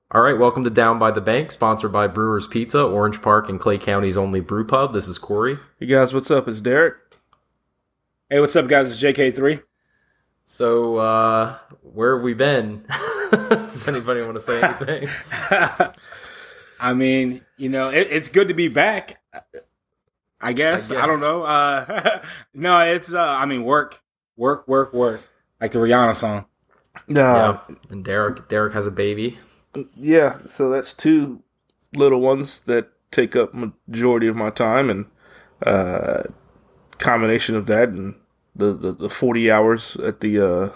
All right, welcome to Down by the Bank, sponsored by Brewers Pizza, Orange Park, and Clay County's only brew pub. This is Corey. Hey guys, what's up? It's Derek. Hey, what's up, guys? It's JK3. So, where have we been? Does anybody want to say anything? I mean, it's good to be back. I guess. I don't know. No, it's work, like the Rihanna song. Yeah, and Derek has a baby. Yeah, so that's two little ones that take up majority of my time, and combination of that and the 40 hours at the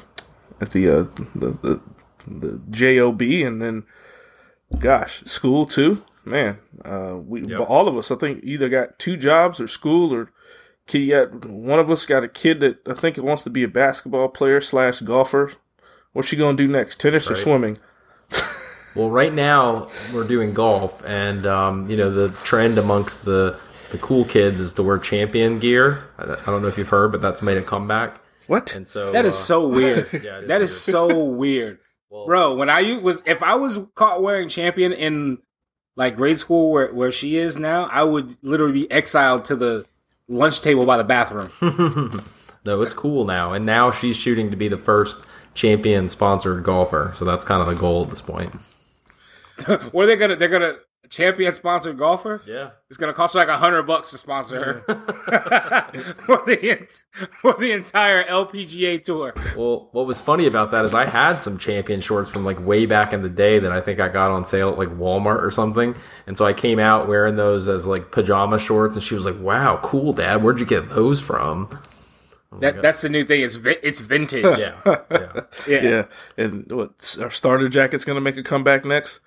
job, and then school too. Man, all of us, I think, either got two jobs or school, or one of us got a kid that I think wants to be a basketball player / golfer. What's she gonna do next? Tennis or swimming? Well, right now we're doing golf, and the trend amongst the cool kids is to wear Champion gear. I don't know if you've heard, but that's made a comeback. What? And so that is so weird. Yeah, that is so weird, bro. If I was caught wearing Champion in like grade school where she is now, I would literally be exiled to the lunch table by the bathroom. No, it's cool now, and now she's shooting to be the first Champion sponsored golfer. So that's kind of the goal at this point. What are they're gonna Champion sponsored golfer? Yeah, it's gonna cost her like $100 to sponsor her for the entire LPGA tour. Well, what was funny about that is I had some Champion shorts from like way back in the day that I think I got on sale at like Walmart or something, and so I came out wearing those as like pajama shorts, and she was like, "Wow, cool, Dad. Where'd you get those from?" That's the new thing. It's vintage. Yeah. And what? Our starter jacket's gonna make a comeback next.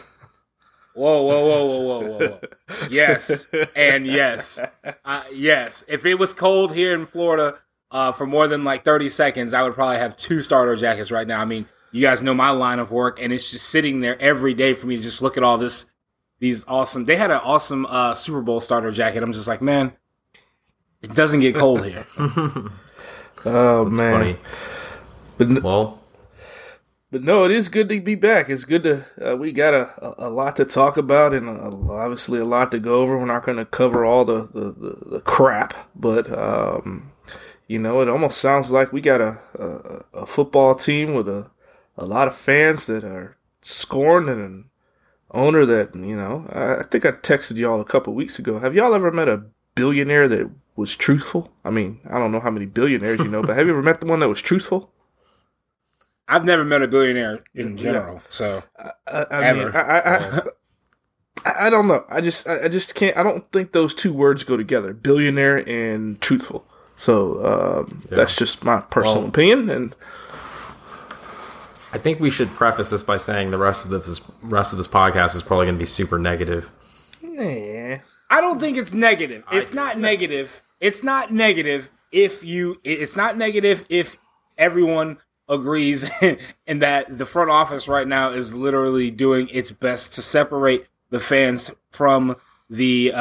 Whoa. Yes. And yes. Yes. If it was cold here in Florida for more than like 30 seconds, I would probably have two starter jackets right now. I mean, you guys know my line of work, and it's just sitting there every day for me to just look at all these awesome. They had an awesome Super Bowl starter jacket. I'm just like, man, it doesn't get cold here. Oh, that's man. Funny. But no, it is good to be back. It's good to, we got a lot to talk about, and obviously a lot to go over. We're not going to cover all the crap, but, it almost sounds like we got a football team with a lot of fans that are scorned, and an owner that, I think I texted y'all a couple weeks ago. Have y'all ever met a billionaire that was truthful? I mean, I don't know how many billionaires you know, but have you ever met the one that was truthful? I've never met a billionaire in general, so I don't know. I just can't. I don't think those two words go together: billionaire and truthful. So that's just my personal opinion. And I think we should preface this by saying the rest of this podcast is probably going to be super negative. Nah, I don't think it's negative. It's not negative. It's not negative It's not negative if everyone agrees and that the front office right now is literally doing its best to separate the fans from the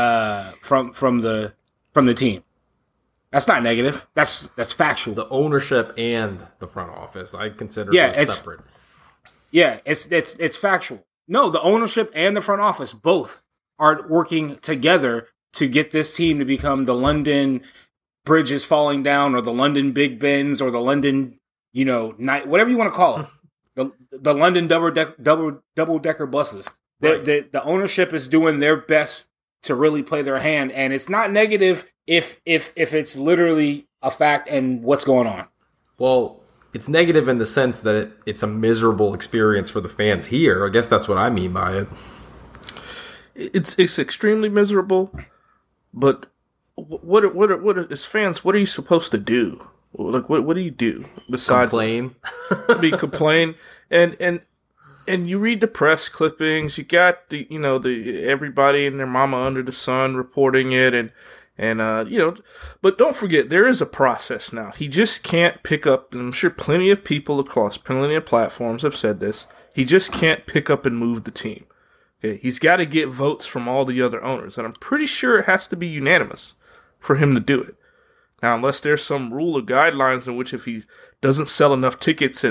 team. That's not negative. That's factual. The ownership and the front office, I consider those separate. Yeah, it's factual. No, the ownership and the front office both are working together to get this team to become the London Bridges falling down, or the London Big Bens, or the London, night, whatever you want to call it, the London double decker buses. Right. The ownership is doing their best to really play their hand, and it's not negative if it's literally a fact and what's going on. Well, it's negative in the sense that it's a miserable experience for the fans here. I guess that's what I mean by it. It's extremely miserable, but what as fans, what are you supposed to do? Like, what do you do besides complain? Complain, and you read the press clippings. You got the everybody and their mama under the sun reporting it, and but don't forget there is a process now. He just can't pick up. And I'm sure plenty of people across plenty of platforms have said this. He just can't pick up and move the team. Okay, he's got to get votes from all the other owners, and I'm pretty sure it has to be unanimous for him to do it. Now, unless there's some rule or guidelines in which if he doesn't sell enough tickets and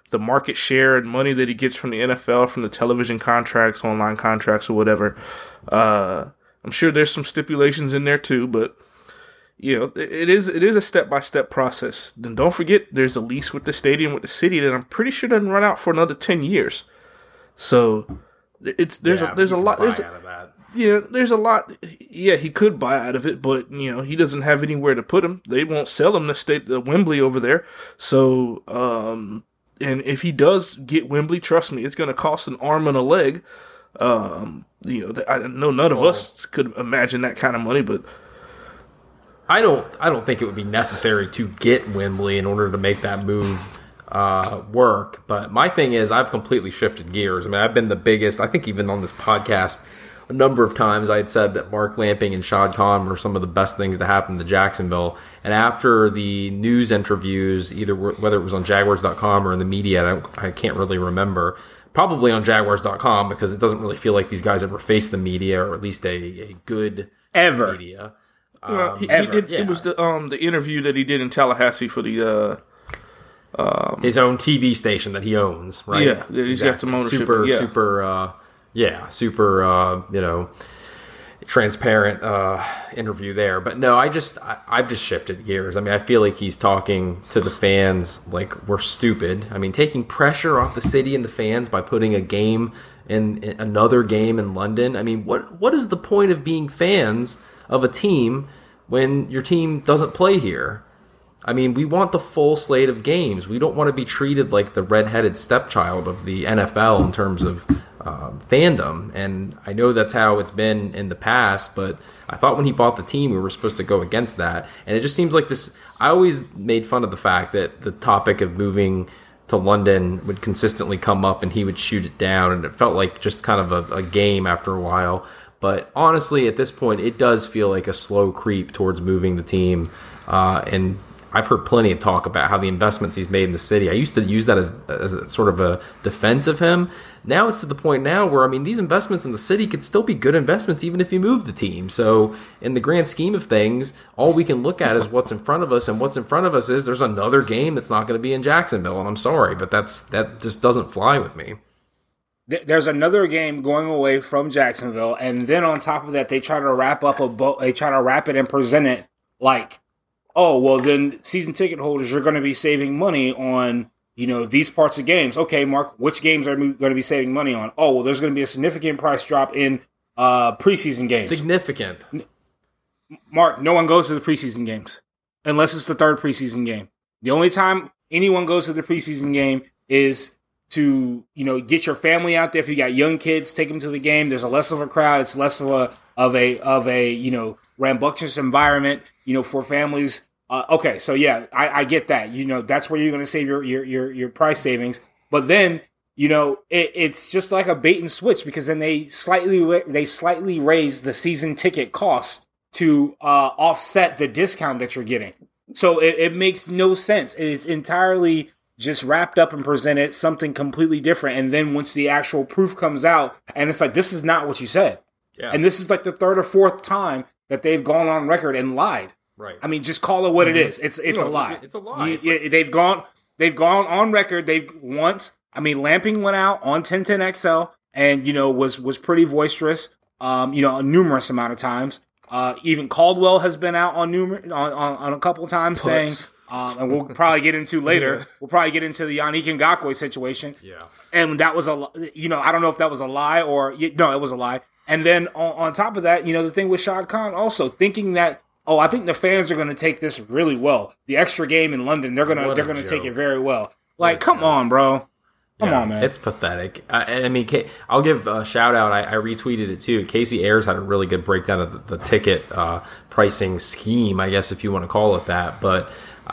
the market share and money that he gets from the NFL, from the television contracts, online contracts, or whatever. I'm sure there's some stipulations in there too, but it is a step-by-step process. Then don't forget, there's a lease with the stadium with the city that I'm pretty sure doesn't run out for another 10 years. So there's a lot. There's a lot. Yeah, he could buy out of it, but he doesn't have anywhere to put him. They won't sell him to Wembley over there. So, and if he does get Wembley, trust me, it's going to cost an arm and a leg. I know none of us could imagine that kind of money, but I don't think it would be necessary to get Wembley in order to make that move work. But my thing is, I've completely shifted gears. I mean, I've been the biggest, I think even on this podcast, a number of times I had said that Mark Lamping and Shad Khan were some of the best things to happen to Jacksonville. And after the news interviews, whether it was on Jaguars.com or in the media, I can't really remember. Probably on Jaguars.com, because it doesn't really feel like these guys ever faced the media, or at least a good media. Well, he did. Yeah. It was the interview that he did in Tallahassee for the his own TV station that he owns, right? Yeah, he's got some ownership. Super transparent interview there. But no, I've just shifted gears. I mean, I feel like he's talking to the fans like we're stupid. I mean, taking pressure off the city and the fans by putting another game in London. I mean, what is the point of being fans of a team when your team doesn't play here? I mean, we want the full slate of games. We don't want to be treated like the redheaded stepchild of the NFL in terms of fandom. And I know that's how it's been in the past, but I thought when he bought the team, we were supposed to go against that. And it just seems like this. I always made fun of the fact that the topic of moving to London would consistently come up and he would shoot it down. And it felt like just kind of a game after a while. But honestly, at this point, it does feel like a slow creep towards moving the team. And I've heard plenty of talk about how the investments he's made in the city. I used to use that as a sort of a defense of him. Now it's to the point now where, I mean, these investments in the city could still be good investments even if you move the team. So in the grand scheme of things, all we can look at is what's in front of us. And what's in front of us is there's another game that's not going to be in Jacksonville. And I'm sorry, but that just doesn't fly with me. There's another game going away from Jacksonville, and then on top of that, they try to wrap it and present it like, oh, well, then season ticket holders are going to be saving money on these parts of games. Okay, Mark, which games are we going to be saving money on? Oh, well, there's going to be a significant price drop in preseason games. Significant. Mark, no one goes to the preseason games unless it's the third preseason game. The only time anyone goes to the preseason game is to get your family out there. If you got young kids, take them to the game. There's less of a crowd. It's less of a rambunctious environment for families. Okay, so yeah, I get that. That's where you're going to save your price savings. But then it's just like a bait and switch, because then they slightly raise the season ticket cost to offset the discount that you're getting. So it makes no sense. It's entirely just wrapped up and presented something completely different. And then once the actual proof comes out, and it's like, this is not what you said. Yeah. And this is like the third or fourth time that they've gone on record and lied. Right. I mean, just call it what it is. It's a lie. It's a lie. They've gone on record. Lamping went out on 1010XL and, was pretty boisterous, a numerous amount of times. Even Caldwell has been out on a couple of times saying, and we'll probably get into later. We'll probably get into the Yannick Ngakoue situation. Yeah, and that was I don't know if that was a lie or no, it was a lie. And then on top of that, the thing with Shad Khan also thinking that, I think the fans are going to take this really well. The extra game in London, they're gonna take it very well. Like, come on, bro. Come on, man. It's pathetic. I mean, I'll give a shout out. I retweeted it too. Casey Ayers had a really good breakdown of the ticket pricing scheme, I guess, if you want to call it that. But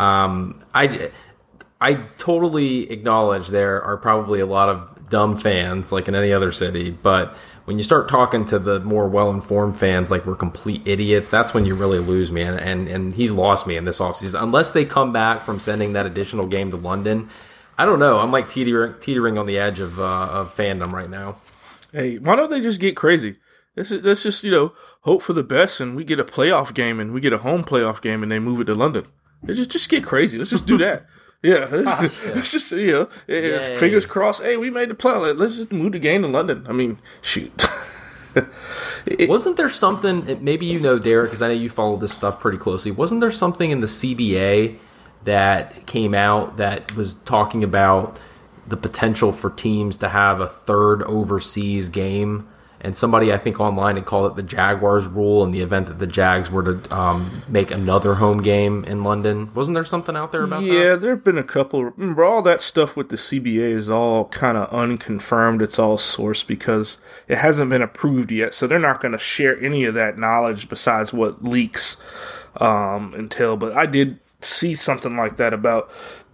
I totally acknowledge there are probably a lot of dumb fans, like in any other city. But when you start talking to the more well-informed fans, like we're complete idiots, that's when you really lose me. And he's lost me in this offseason. Unless they come back from sending that additional game to London, I don't know. I'm like teetering on the edge of fandom right now. Hey, why don't they just get crazy? Let's just hope for the best, and we get a playoff game, and we get a home playoff game, and they move it to London. They just get crazy. Let's just do that. Yeah, it's just fingers crossed. Hey, we made the play. Let's just move the game to London. I mean, shoot. Wasn't there something? Maybe you know, Derek, because I know you follow this stuff pretty closely. Wasn't there something in the CBA that came out that was talking about the potential for teams to have a third overseas game? And somebody, I think, online had called it the Jaguars rule in the event that the Jags were to make another home game in London. Wasn't there something out there about that? Yeah, there have been a couple. Remember, all that stuff with the CBA is all kind of unconfirmed. It's all sourced because it hasn't been approved yet. So they're not going to share any of that knowledge besides what leaks entail. But I did see something like that about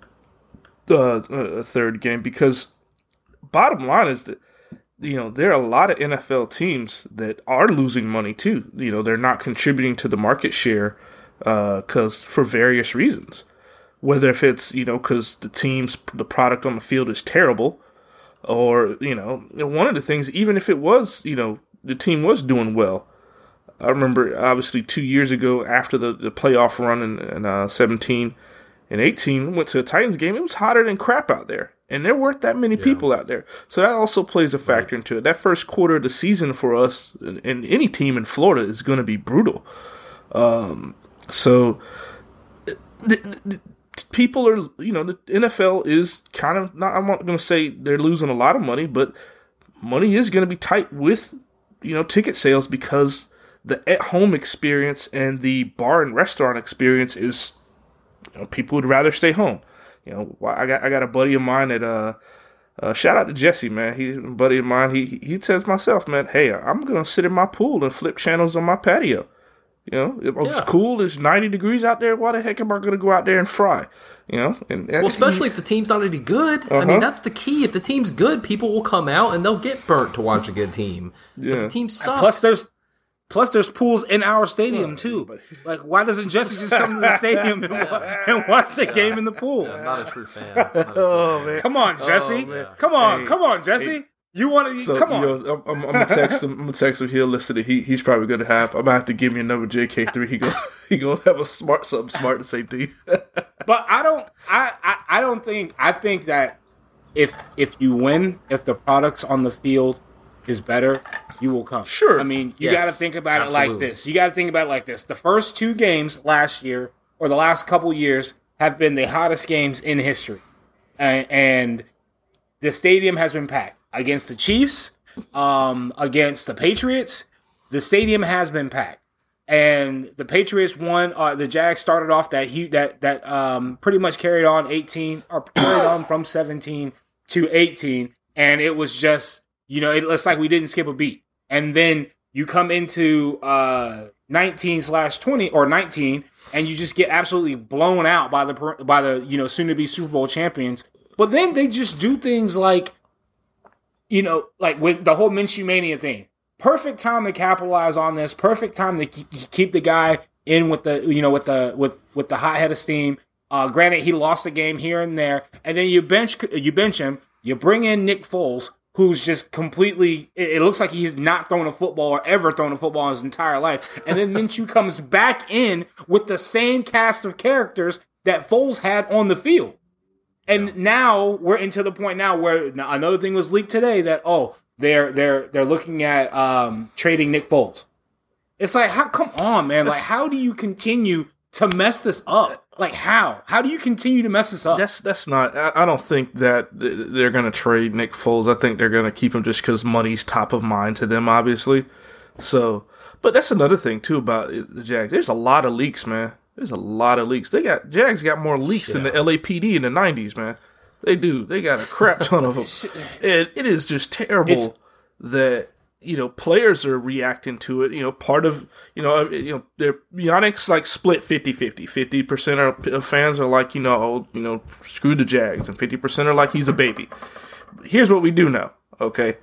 a third game because bottom line is that, there are a lot of NFL teams that are losing money too. They're not contributing to the market share because for various reasons. Whether if it's, because the product on the field is terrible, or, one of the things, even if it was, the team was doing well. I remember, obviously, 2 years ago after the playoff run in 17 and 18, went to a Titans game. It was hotter than crap out there. And there weren't that many people out there. So that also plays a factor into it. That first quarter of the season for us and any team in Florida is going to be brutal. So people are, the NFL is kind of, I'm not going to say they're losing a lot of money, but money is going to be tight with, ticket sales because the at-home experience and the bar and restaurant experience is, people would rather stay home. I got a buddy of mine that shout out to Jesse, man. He's a buddy of mine. He tells myself, man, hey, I'm gonna sit in my pool and flip channels on my patio. It's cool. It's 90 degrees out there. Why the heck am I gonna go out there and fry? Especially if the team's not any good. I mean, that's the key. If the team's good, people will come out and they'll get burnt to watch a good team. Yeah. But the team sucks. Plus, there's pools in our stadium, too. Like, why doesn't Jesse just come to the stadium and watch the game in the pool? He's not a true fan. Man. Come on, Jesse. Come on, Jesse. Hey. You want to? Come on. I'm gonna text him. I'm gonna text him. He'll listen to. He's probably gonna have. I'm gonna have to give me a number. JK3. He gonna have something smart to say to you. But I don't think. I think that if you win, if the products on the field is better, you will come. Sure. I mean, you got to think about it like this. The first two games last year, or the last couple years, have been the hottest games in history. And the stadium has been packed. Against the Chiefs, against the Patriots, the stadium has been packed. And the Patriots won. The Jags started off that pretty much carried on from 17 to 18. And it was just, it's like we didn't skip a beat. And then you come into 19/20 or 19, and you just get absolutely blown out by the soon to be Super Bowl champions. But then they just do things like, like with the whole Minshew Mania thing. Perfect time to capitalize on this. Perfect time to keep the guy in with the with the hot head of steam. Granted, he lost the game here and there, and then you bench him. You bring in Nick Foles, who's just completely, it looks like he's not thrown a football or ever thrown a football in his entire life. And then Minshew comes back in with the same cast of characters that Foles had on the field. And now we're into the point now where another thing was leaked today that, they're looking at trading Nick Foles. It's like, come on, man. Like, how do you continue to mess this up? Like, how? How do you continue to mess this up? That's not... I don't think that they're going to trade Nick Foles. I think they're going to keep him just because money's top of mind to them, obviously. So, but that's another thing, too, about the Jags. There's a lot of leaks, man. There's a lot of leaks. Jags got more leaks than the LAPD in the 90s, man. They do. They got a crap ton of them. And it is just terrible that... players are reacting to it. Part of, their Yannick's like split 50-50. 50% of fans are like, screw the Jags, and 50% are like he's a baby. Here's what we do know, okay?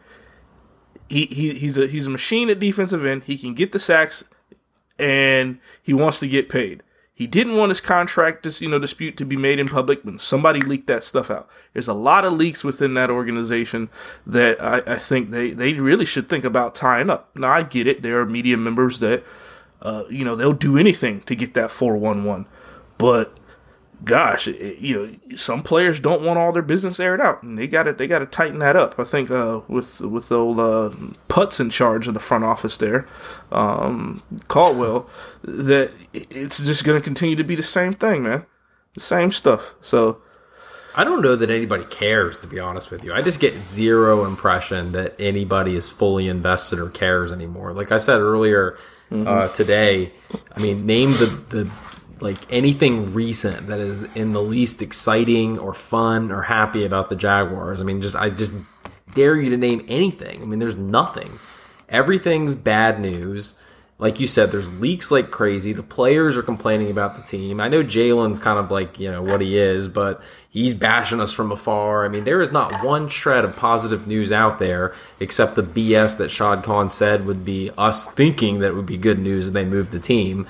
He's a machine at defensive end. He can get the sacks, and he wants to get paid. He didn't want his contract dispute to be made in public when somebody leaked that stuff out. There's a lot of leaks within that organization that I think they really should think about tying up. Now, I get it. There are media members that, they'll do anything to get that 411. But gosh, some players don't want all their business aired out, and they got to tighten that up. I think with old Putz in charge of the front office there, Caldwell, that it's just going to continue to be the same thing, man, the same stuff. So I don't know that anybody cares, to be honest with you. I just get zero impression that anybody is fully invested or cares anymore. Like I said earlier today, I mean, name the like anything recent that is in the least exciting or fun or happy about the Jaguars. I mean, I just dare you to name anything. I mean, there's nothing. Everything's bad news. Like you said, there's leaks like crazy. The players are complaining about the team. I know Jalen's kind of like, what he is, but he's bashing us from afar. I mean, there is not one shred of positive news out there except the BS that Shad Khan said would be us thinking that it would be good news if they moved the team.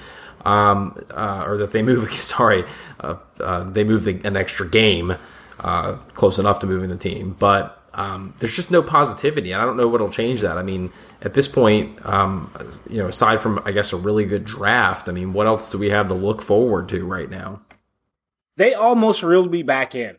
Or that they move, they move an extra game, close enough to moving the team. But there's just no positivity, and I don't know what'll change that. I mean, at this point, aside from, I guess, a really good draft, I mean, what else do we have to look forward to right now? They almost reeled me back in.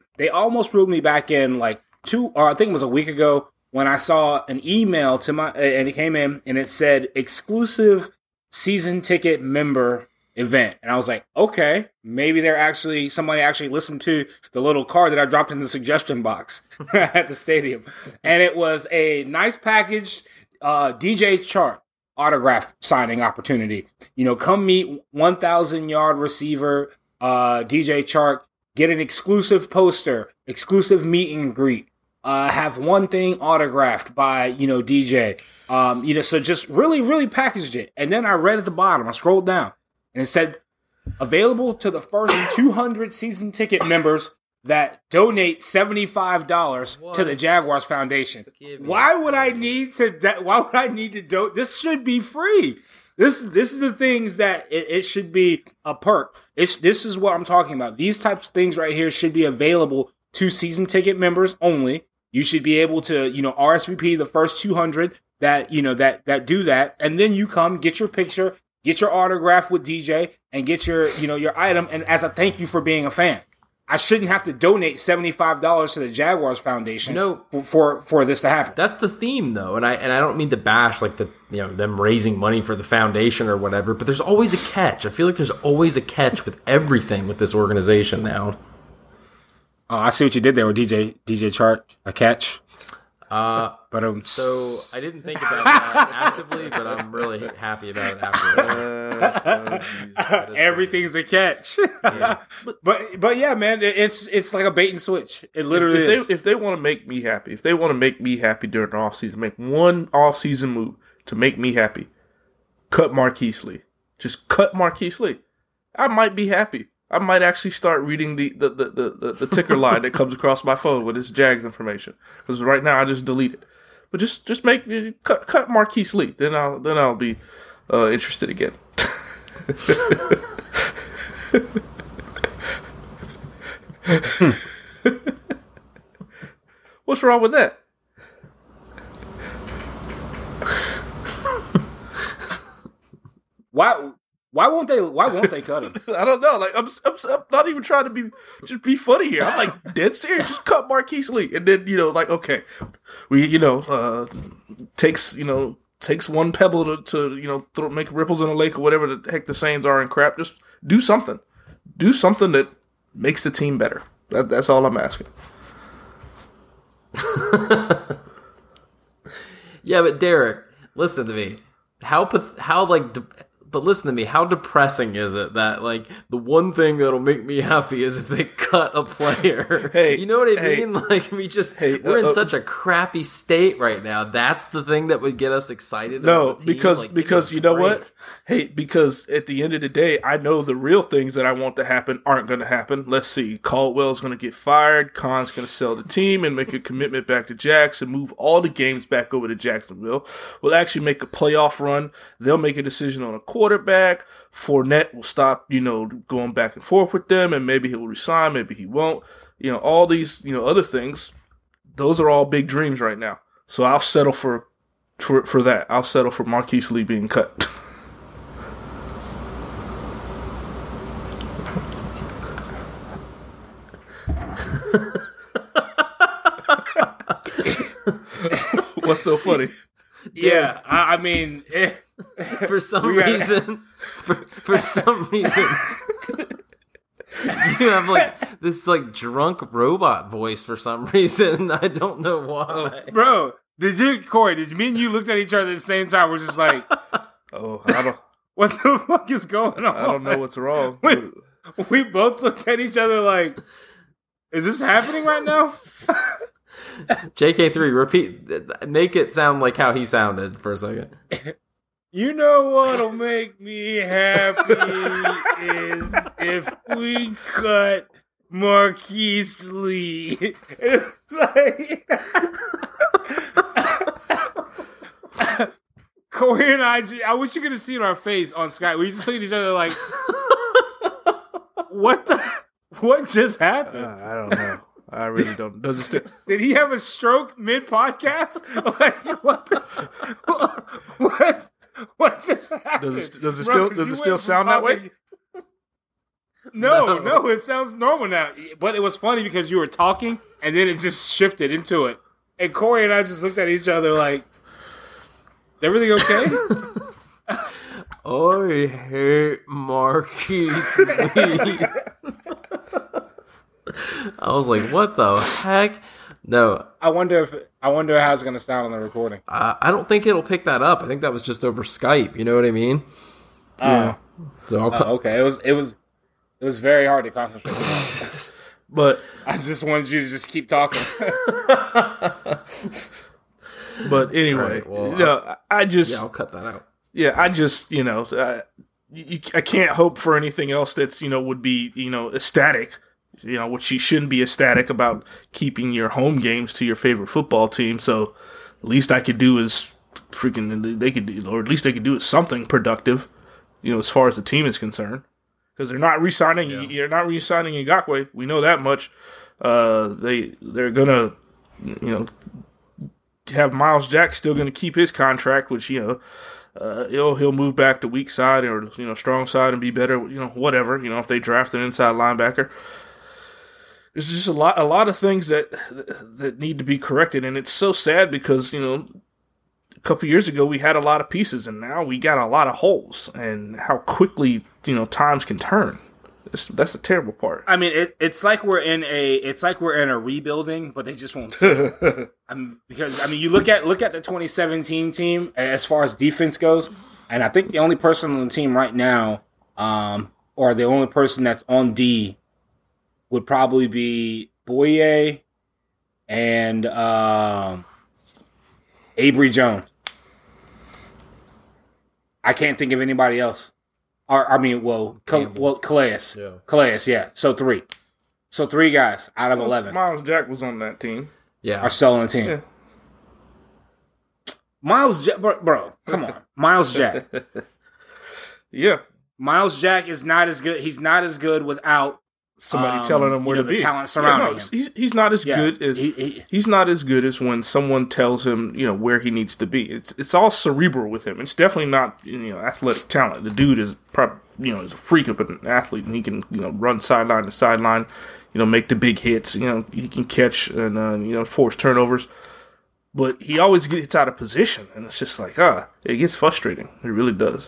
Like I think it was a week ago when I saw an email and it came in and it said exclusive season ticket member event. And I was like, okay, maybe somebody actually listened to the little card that I dropped in the suggestion box at the stadium. And it was a nice packaged DJ Chark autograph signing opportunity. Come meet 1,000 yard receiver DJ Chark, get an exclusive poster, exclusive meet and greet. Have one thing autographed by, DJ. So just really, really packaged it. And then I read at the bottom, I scrolled down, and it said, available to the first 200 season ticket members that donate $75 to the Jaguars Foundation. Why would I need to donate? This should be free. This is the things that it should be a perk. This is what I'm talking about. These types of things right here should be available to season ticket members only. You should be able to, RSVP the first 200 that do that. And then you come, get your picture, get your autograph with DJ, and get your item. And as a thank you for being a fan, I shouldn't have to donate $75 to the Jaguars Foundation for this to happen. That's the theme, though. And I don't mean to bash like them raising money for the foundation or whatever, but there's always a catch. I feel like there's always a catch with everything with this organization now. Oh, I see what you did there with DJ Chark. A catch. So I didn't think about that actively, but I'm really happy about it after. Everything's a catch. Yeah. But yeah, man, it's like a bait and switch. It literally is. If they want to make me happy, during the offseason, make one offseason move to make me happy, cut Marquise Lee. Just cut Marquise Lee. I might be happy. I might actually start reading the ticker line that comes across my phone with this Jags information, because right now I just delete it. But just cut Marquise Lee, then I'll be interested again. What's wrong with that? Why won't they cut him? I don't know. Like I'm not even trying to be funny here. I'm like dead serious. Just cut Marquise Lee, and then okay, we takes one pebble to make ripples in a lake or whatever the heck the sayings are in crap. Just do something. Do something that makes the team better. That's all I'm asking. Yeah, but Derek, listen to me. But listen to me, how depressing is it that, like, the one thing that'll make me happy is if they cut a player? Hey, you know what I mean? Like, we're in such a crappy state right now. That's the thing that would get us excited about the team? Because you know what? Hey, because at the end of the day, I know the real things that I want to happen aren't going to happen. Let's see. Caldwell's going to get fired. Khan's going to sell the team and make a commitment back to Jax and move all the games back over to Jacksonville. We'll actually make a playoff run. They'll make a decision on a quarterback. Fournette will stop, going back and forth with them, and maybe he'll resign, maybe he won't. All these, other things, those are all big dreams right now. So I'll settle for that. I'll settle for Marquise Lee being cut. What's so funny? Yeah, I mean, For some reason, for some reason, you have like this like drunk robot voice for some reason. I don't know why. Bro, Corey, did me and you looked at each other at the same time? We're just like, oh, I don't. What the fuck is going on? I don't know what's wrong. We both looked at each other like, is this happening right now? JK3, make it sound like how he sounded for a second. You know what'll make me happy is if we cut Marquise Lee. It's like Corey and I wish you could have seen our face on Skype. We just looked at each other like, what just happened? I don't know. I really don't. Does it still? Did he have a stroke mid podcast? Like what just happened? Does it still sound that way? No, it sounds normal now. But it was funny because you were talking and then it just shifted into it. And Corey and I just looked at each other like, everything okay? I hate Marquise Lee. I was like, what the heck? No. I wonder how it's going to sound on the recording. I don't think it'll pick that up. I think that was just over Skype. You know what I mean? Yeah. So okay. It was very hard to concentrate. But I just wanted you to just keep talking. But anyway, right, well, I'll cut that out. Yeah, I just, I can't hope for anything else that's, would be, ecstatic, which you shouldn't be ecstatic about keeping your home games to your favorite football team. So the least I could do is or at least they could do is something productive, as far as the team is concerned. Because they're not re-signing, you're not re-signing Ngakoue. We know that much. They're going to, have Miles Jack still going to keep his contract, which, he'll move back to weak side or, strong side and be better, whatever, if they draft an inside linebacker. There's just a lot of things that need to be corrected. And it's so sad because, a couple years ago we had a lot of pieces and now we got a lot of holes, and how quickly, times can turn. That's the terrible part. I mean, it's like we're in a rebuilding, but they just won't see it. Because you look at the 2017 team as far as defense goes, and I think the only person on the team right now, or the only person that's on D, would probably be Boye and Avery Jones. I can't think of anybody else. Calais. Yeah. Calais, yeah. So three guys out of 11. Miles Jack was on that team. Yeah. Are still on the team. Yeah. Miles Jack, bro, come on. Miles Jack. Yeah. Miles Jack is not as good. He's not as good without somebody telling him where to be. The talent surrounding him. He's not as good as he's not as good as when someone tells him, where he needs to be. It's all cerebral with him. It's definitely not, athletic talent. The dude is probably, is a freak of an athlete, and he can, run sideline to sideline, make the big hits. He can catch and force turnovers. But he always gets out of position, and it's just like, it gets frustrating. It really does.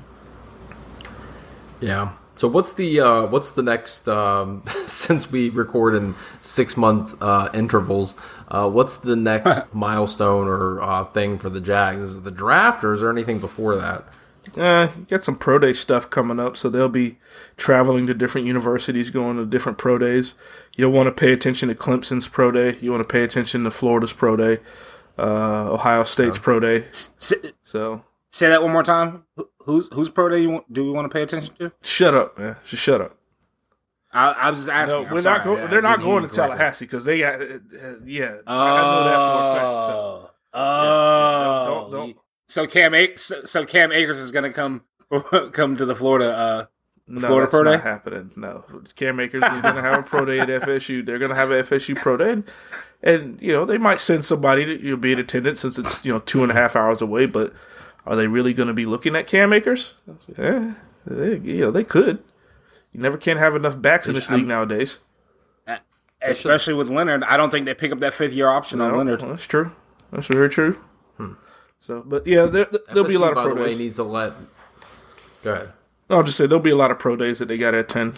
Yeah. So what's the next, since we record in 6 month intervals, what's the next milestone or thing for the Jags? Is it the draft, or is there anything before that? You got some pro day stuff coming up, so they'll be traveling to different universities, going to different pro days. You'll want to pay attention to Clemson's pro day. You want to pay attention to Florida's pro day, Ohio State's pro day. So say that one more time. Whose pro day do we want to pay attention to? Shut up, man. Just shut up. I was just asking. No, they're not going to Tallahassee because they got. I know that for a fact. So, don't. So Cam Akers is going to come to the Florida. No, Florida that's pro day? Not happening. No, Cam Akers is going to have a pro day at FSU. They're going to have an FSU pro day, and they might send somebody to be in attendance since it's 2.5 hours away, but. Are they really going to be looking at Cam Akers? Yeah, they could. You never can have enough backs in this league nowadays. Especially with Leonard. I don't think they pick up that 5th-year option on Leonard. That's true. That's very true. So, but yeah, there'll be a lot of pro days. By the way, needs to let. Go ahead. I'll just say there'll be a lot of pro days that they got to attend.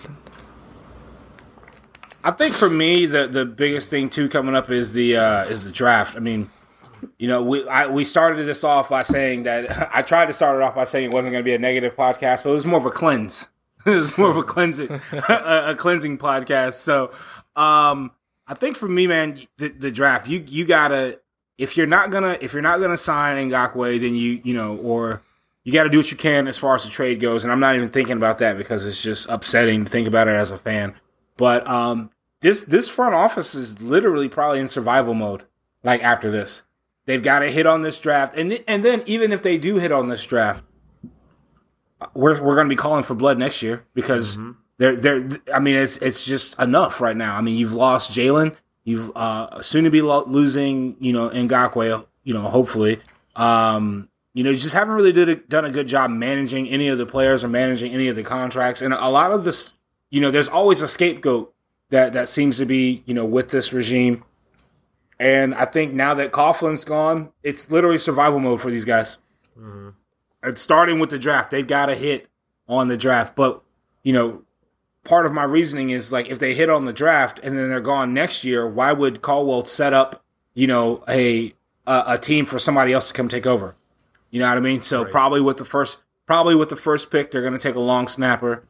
I think for me, the biggest thing too coming up is the draft. I mean, you know, we started this off by saying that I tried to start it off by saying it wasn't going to be a negative podcast, but it was more of a cleanse. It was more of a cleansing podcast. So, I think for me, man, the draft, you gotta, if you're not gonna sign Ngakoue, then you know, or you got to do what you can as far as the trade goes. And I'm not even thinking about that because it's just upsetting to think about it as a fan. But this front office is literally probably in survival mode. Like after this, they've got to hit on this draft, and then even if they do hit on this draft, we're going to be calling for blood next year because they're. I mean, it's just enough right now. I mean, you've lost Jalen, you've soon to be losing, you know, Ngakoue, you know, hopefully. You know, you just haven't really done a good job managing any of the players or managing any of the contracts, and a lot of this, you know, there's always a scapegoat that seems to be, you know, with this regime. And I think now that Coughlin's gone, it's literally survival mode for these guys. Mm-hmm. It's starting with the draft. They've got to hit on the draft. But, you know, part of my reasoning is, like, if they hit on the draft and then they're gone next year, why would Caldwell set up, you know, a team for somebody else to come take over? You know what I mean? So right. probably with the first pick, they're going to take a long snapper.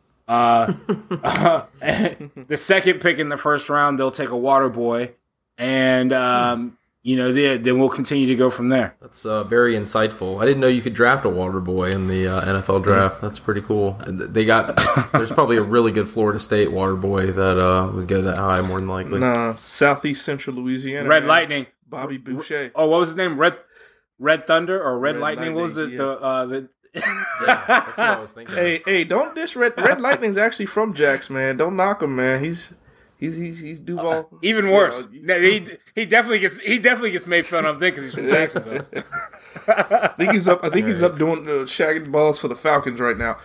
The second pick in the first round, they'll take a water boy, and you know, then we'll continue to go from there. That's very insightful. I didn't know you could draft a water boy in the NFL draft. That's pretty cool. They got there's probably a really good Florida State water boy that would go that high more than likely. Nah, Southeast Central Louisiana. Red Lightning. Bobby Boucher. Oh, what was his name? Red Thunder or Red Lightning? What was the yeah, that's what I was thinking. Hey, don't dish Red Lightning's actually from Jax, man. Don't knock him, man. He's Duval. Even worse. He definitely gets made fun of because he's from Jacksonville. I think he's up doing shagging balls for the Falcons right now.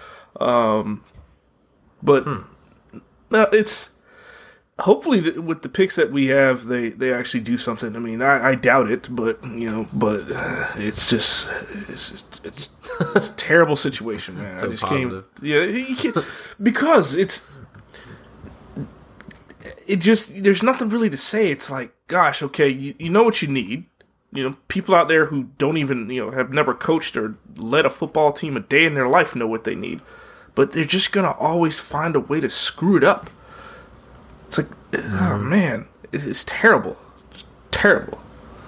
But no, it's hopefully with the picks that we have, they actually do something. I mean, I doubt it, but you know, it's a terrible situation, man. So I just positive. You can't because there's nothing really to say. It's like, gosh, okay, you know what you need. You know, people out there who don't even, you know, have never coached or led a football team a day in their life know what they need, but they're just gonna always find a way to screw it up. It's like, oh man, it's terrible. It's terrible.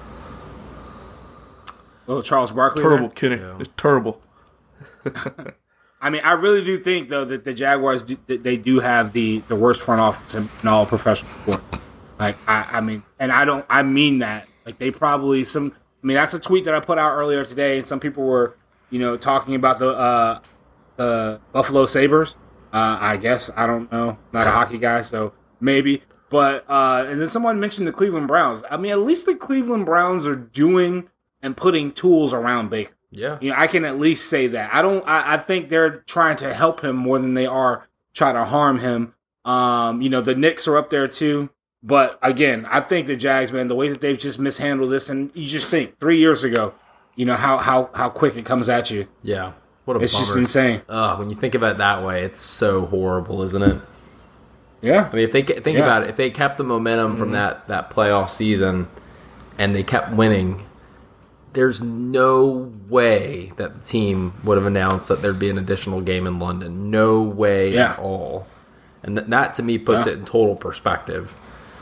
Oh, Charles Barkley. Terrible, Kenny. Yeah. It's terrible. I mean, I really do think though that the Jaguars they do have the worst front office in all professional sport. Like, I mean, and I mean that. Like, they probably that's a tweet that I put out earlier today, and some people were, you know, talking about the Buffalo Sabres. I guess, I don't know, not a hockey guy, so maybe. But and then someone mentioned the Cleveland Browns. I mean, at least the Cleveland Browns are doing and putting tools around Baker. Yeah, you know, I can at least say that. I think they're trying to help him more than they are trying to harm him. You know, the Knicks are up there too. But again, I think the Jags, man, the way that they've just mishandled this, and you just think 3 years ago, you know, how quick it comes at you. Yeah, what a it's bummer. Just insane. When you think about it that way, it's so horrible, isn't it? Yeah. I mean, if they think about it, if they kept the momentum from that playoff season and they kept winning, there's no way that the team would have announced that there'd be an additional game in London. No way at all. And that to me puts it in total perspective.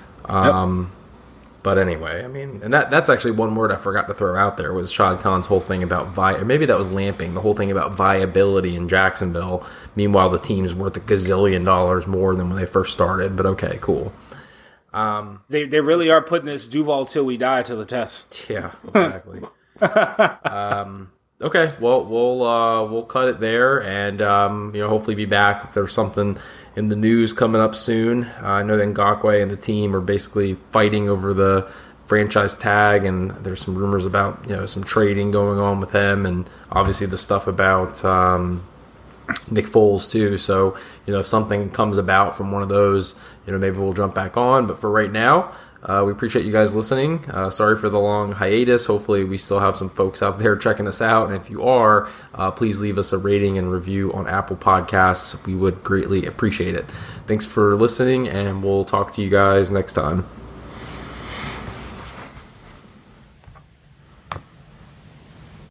But anyway, I mean, and that's actually one word I forgot to throw out there was Shad Khan's whole thing about or maybe that was Lamping, the whole thing about viability in Jacksonville. Meanwhile, the team's worth $1 gazillion more than when they first started. But okay, cool. They really are putting this Duval till we die to the test. Yeah, exactly. Okay, well, we'll cut it there, and you know, hopefully be back if there's something in the news coming up soon. I know that Ngakoue and the team are basically fighting over the franchise tag, and there's some rumors about, you know, some trading going on with him, and obviously the stuff about Nick Foles too. So, you know, if something comes about from one of those, you know, maybe we'll jump back on. But for right now, We appreciate you guys listening. Sorry for the long hiatus. Hopefully we still have some folks out there checking us out. And if you are, please leave us a rating and review on Apple Podcasts. We would greatly appreciate it. Thanks for listening, and we'll talk to you guys next time.